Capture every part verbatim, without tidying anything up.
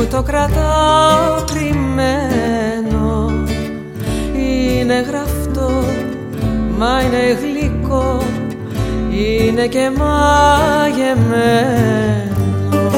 το κρατάω κρυμμένο. Είναι γραφτό, μα είναι γλυκό, είναι και μαγεμένο.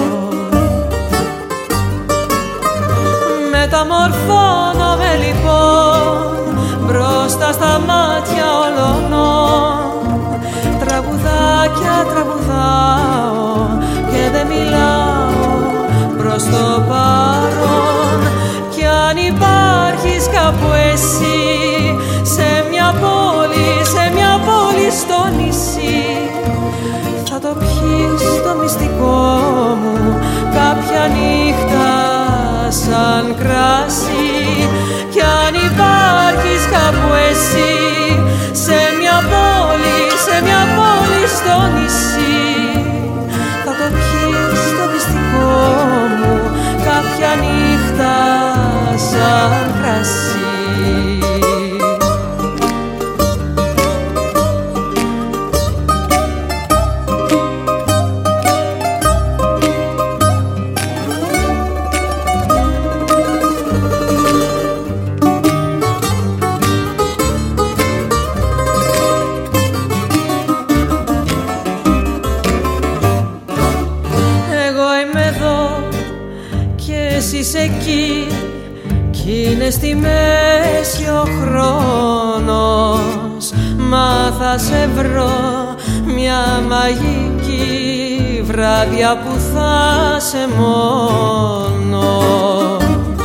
Μεταμορφώνομαι λοιπόν μπροστά στα μάτια όλων. Τραγουδάκια τραγουδάω και δεν μιλάω προς το παρόν. Κι αν υπάρχεις κάπου εσύ, σε μια πόλη, σε μια πόλη στο νησί, θα το πιεις το μυστικό μου κάποια νύχτα σαν κράσι. Κι αν υπάρχεις κάπου εσύ, σε μια πόλη, σε μια πόλη στο νησί, θα το πιεις το μυστικό μου κάποια νύχτα σαν κράσι. Είσαι εκεί κι είναι στη μέση ο χρόνος, μα θα σε βρω μια μαγική βράδια που θα σε μόνος.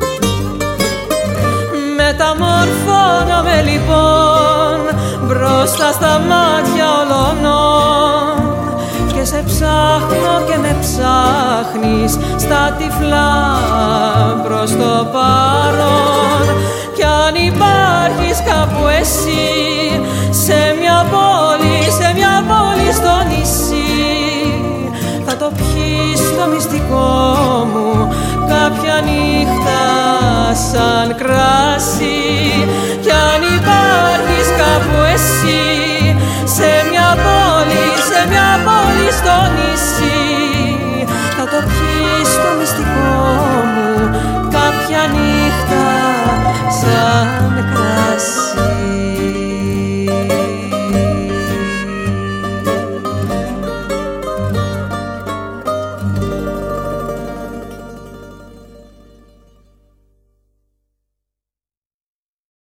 Μεταμορφώνομαι λοιπόν μπροστά στα μάτια όλων και σε ψάχνω και με ψάχνεις στα τυφλά προς το παρόν. Κι αν υπάρχεις κάπου εσύ, σε μια πόλη, σε μια πόλη στο νησί, θα το πιεις το μυστικό μου κάποια νύχτα σαν κράσι.